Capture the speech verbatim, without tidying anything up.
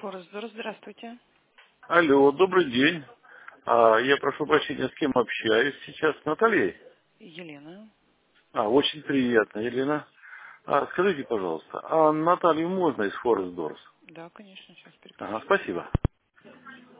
Форестдор, здравствуйте. Алло, добрый день. А, я прошу прощения, с кем общаюсь сейчас? С Натальей? Елена. А, очень приятно, Елена. А, скажите, пожалуйста, а Наталью можно из Форестдорс? Да, конечно, сейчас Ага, переключу. спасибо.